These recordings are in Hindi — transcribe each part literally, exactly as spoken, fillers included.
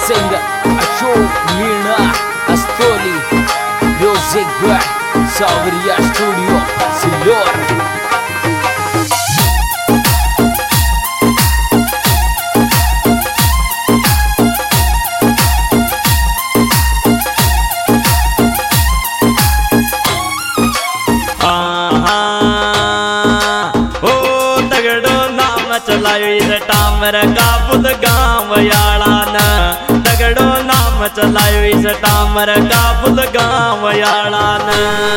singer Ashok Meena Astoli, music by Sauriya Studio, Silor. चलायो टामर का बुद गाँव याला न तगड़ो नाम चलायो इस टामर का बुद गाँव याला न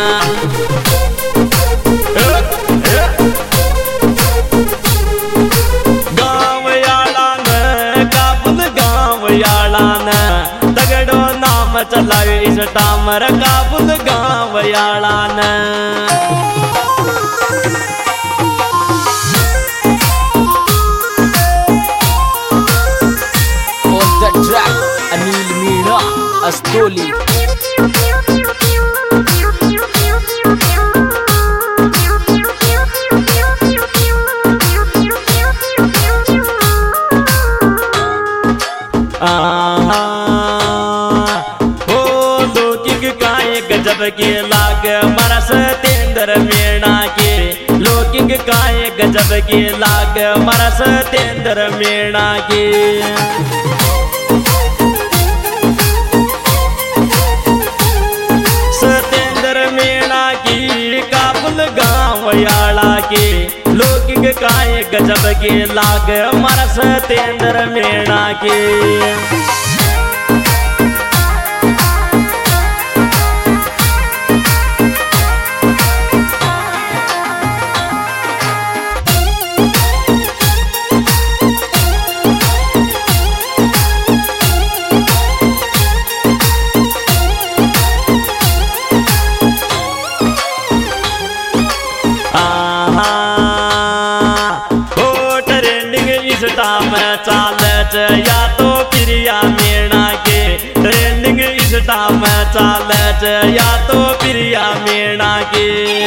गाँव याला न का बुद गाँव याला न तगड़ो नाम चलायो इस टामर का बुद गाँव याला न track Anil Meena Astoli. आहा ओ लोकिक काय गजब के लाग मरस तेंद्र मीणा के लोकिक काय गजब के लाग मरस तेंद्र मीणा के याला के लोकिक काय गजब के लाग मरस तेंद्र मीणा के में चाल या तो प्रिया मीणा के ट्रेंडिंग इस टाइम में चाल या तो प्रिया मीणा के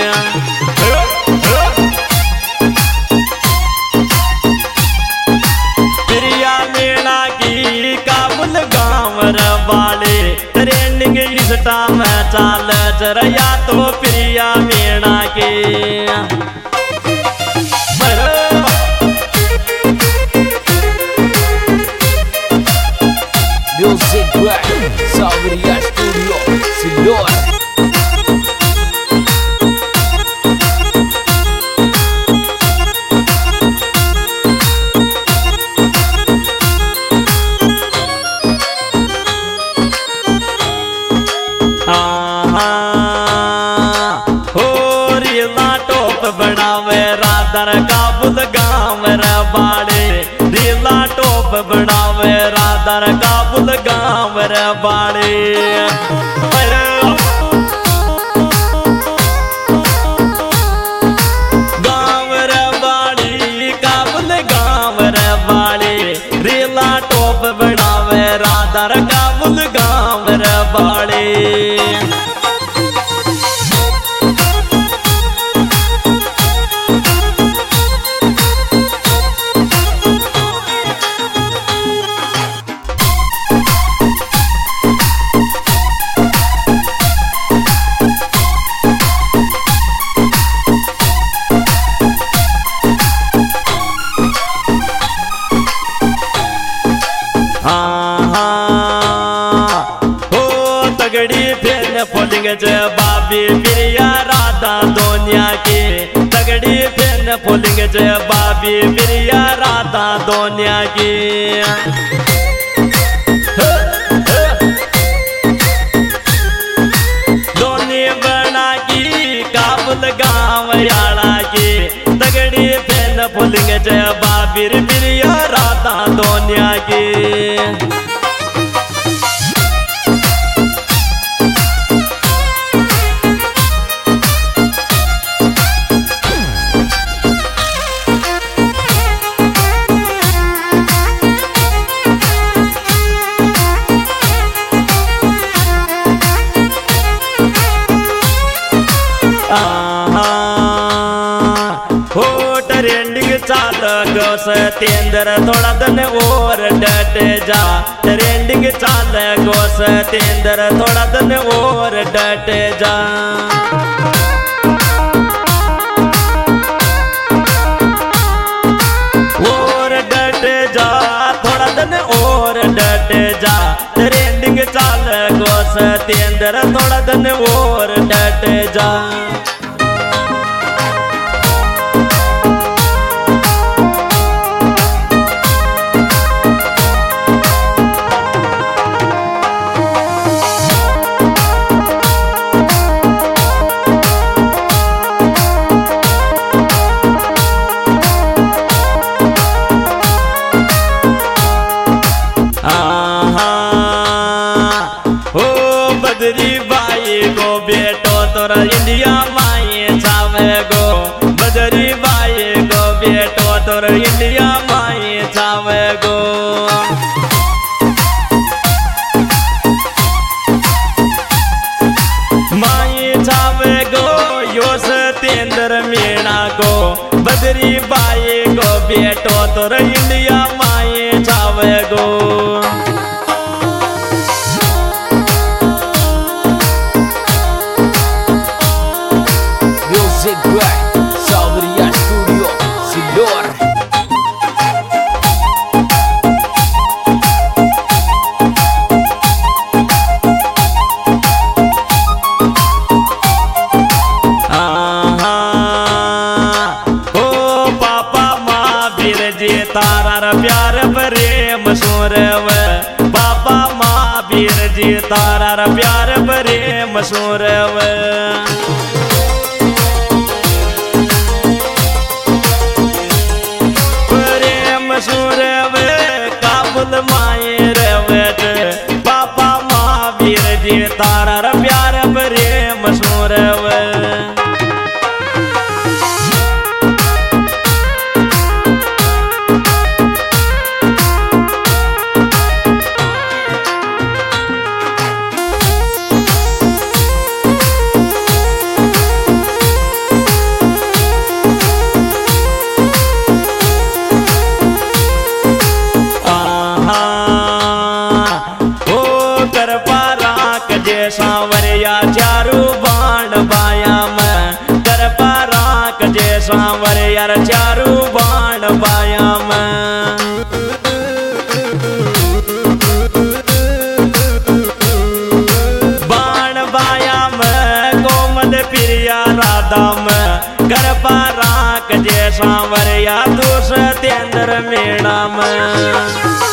प्रिया मीणा की काबुल गाँव वाले ट्रेंडिंग इस टाइम में चाल या तो प्रिया मीणा के Music by Sauriya Studio, Silor. बनावे राधर का बुद गाँव बाड़े दिला टोप बनावे राधर का बुद गाँव बाड़े गाँव बाड़ी का बुद गाँव बाड़े दिला टोप बनावे राधर का बुद गाँव बाड़े फोलिंग बाबी प्रिया राधा दोनिया के तगड़ी फेन फोलिंग बाबी प्रिया राधा दोनिया की दोनी बना की काबुल गाँव याला के तगड़ी फेन फोलिंग बाबी प्रिया राधा दोनिया की गो सतेंद्र थोड़ा दिन और डट जा ट्रेंडिंग चाल गो सतेंद्र थोड़ा दिन और डट जा और डट जा थोड़ा दिन और डट जा ट्रेंडिंग चाल गो सतेंद्र थोड़ा दिन और डट जा तोरा इंडिया माए छावे गो बदरी बाई गो बेटो तोरा इंडिया माए छावे गो माए छावे गो यो सतेंद्र मीणा गो बदरी बाई गो बेटो तोरा इंडिया माए छावे गो Music by Sabriya Studio Sindor. ओ पापा महावीर जी तारा प्यार प्रेम सुरव पापा महावीर जी तारा प्यार प्रेम सुरव सुरवे काबुल माए रवत पापा महावीर जी तारा प्यार प्रेम सुरव सांवरिया चारू बाण बाया में कर पाराक जे सांवरिया चारू बाण बाया में बाण बाया में कोमल प्रिया राधा में कर पाराक जे सांवरिया तू सतेंद्र मीणा में